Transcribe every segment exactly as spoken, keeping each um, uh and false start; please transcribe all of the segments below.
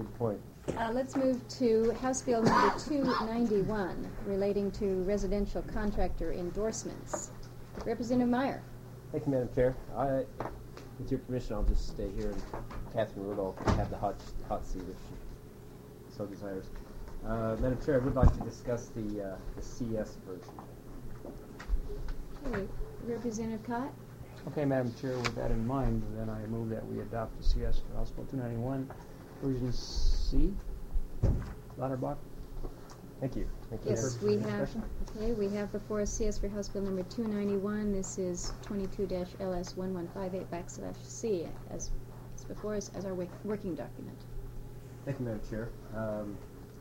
Good point. Uh, let's move to House Bill number two ninety-one, relating to residential contractor endorsements. Representative Meyer. Thank you, Madam Chair. I, with your permission, I'll just stay here, and Catherine Rudolph can have the hot hot seat if she so desires. Uh, Madam Chair, I would like to discuss the uh, the C S version. Okay. Representative Cott. Okay, Madam Chair, with that in mind, then I move that we adopt the C S for House Bill two ninety-one, version C. Lauterbach. Thank you. Thank you. Yes, we have. Okay, we have before us C S for House Bill number two ninety-one. This is twenty-two L S one one five eight backslash C, as it's before us as our work, working document. Thank you, Madam Chair. Um,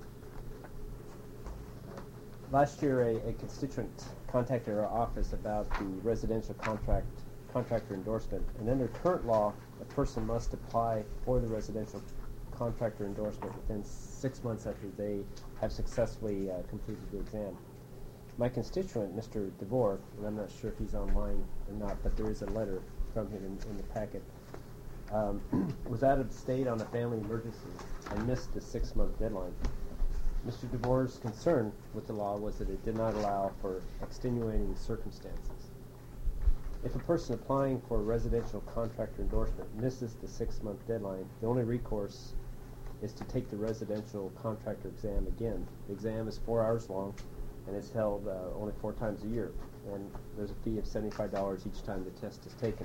last year, a, a constituent contacted our office about the residential contract contractor endorsement, and under current law, a person must apply for the residential contractor endorsement within six months after they have successfully uh, completed the exam. My constituent, Mister DeVore, and I'm not sure if he's online or not, but there is a letter from him in, in the packet, um, was out of state on a family emergency and missed the six-month deadline. Mister DeVore's concern with the law was that it did not allow for extenuating circumstances. If a person applying for a residential contractor endorsement misses the six-month deadline, the only recourse is to take the residential contractor exam again. The exam is four hours long, and it's held uh, only four times a year, and there's a fee of seventy-five dollars each time the test is taken.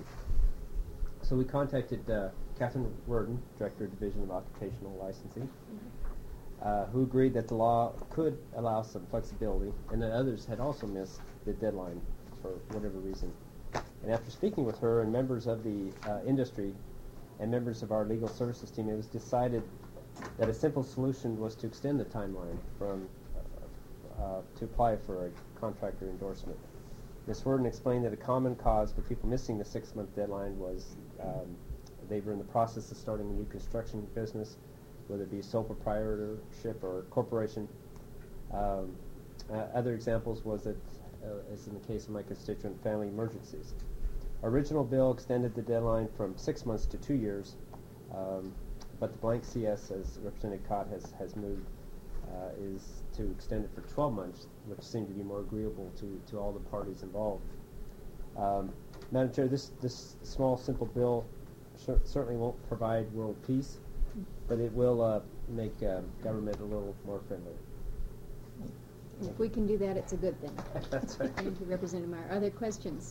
So we contacted uh, Catherine Worden, Director of Division of Occupational Licensing, mm-hmm. uh, who agreed that the law could allow some flexibility, and that others had also missed the deadline for whatever reason. And after speaking with her and members of the uh, industry and members of our legal services team, it was decided that a simple solution was to extend the timeline from uh, uh, to apply for a contractor endorsement. Miz Worden explained that a common cause for people missing the six-month deadline was um, they were in the process of starting a new construction business, whether it be sole proprietorship or corporation. Um, uh, other examples was that, uh, as in the case of my constituent, family emergencies. Our original bill extended the deadline from six months to two years, um, but the blank C S, as Representative Cott has, has moved, uh, is to extend it for twelve months, which seemed to be more agreeable to, to all the parties involved. Um, Madam Chair, this, this small, simple bill cer certainly won't provide world peace, but it will uh, make uh, government a little more friendly. If we can do that, it's a good thing. That's right. Thank you, Representative Meyer. Are there questions?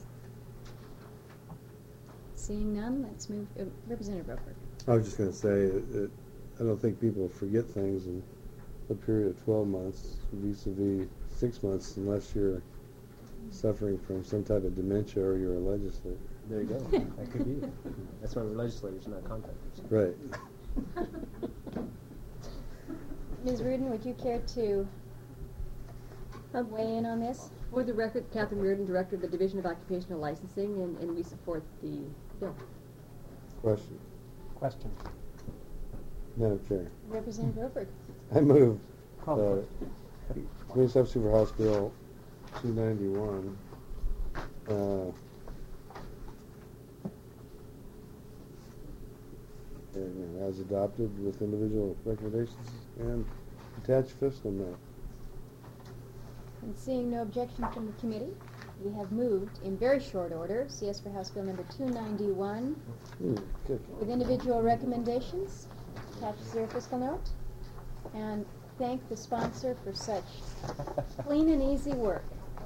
Seeing none, let's move. Uh, Representative Roper. I was just going to say, it, it, I don't think people forget things in a period of twelve months vis-a-vis six months unless you're suffering from some type of dementia or you're a legislator. There you go. That could be. That's why we're legislators, not contractors. Right. Miz Rudin, would you care to um, weigh in on this? For the record, Catherine Reardon, Director of the Division of Occupational Licensing, and, and we support the bill. Question. Question. Madam Chair. Representative Roper. I move Call uh, Committee Substitute for House Bill two ninety-one. Uh, and, as adopted with individual recommendations and attached fiscal note. And seeing no objection from the committee, we have moved in very short order C S for House Bill number two ninety-one Hmm, good. with individual recommendations. Attached to your fiscal note. And thank the sponsor for such clean and easy work.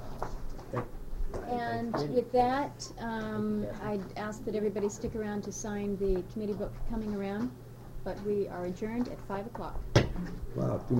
And with that, um, I'd ask that everybody stick around to sign the committee book coming around, but we are adjourned at five o'clock. Wow, too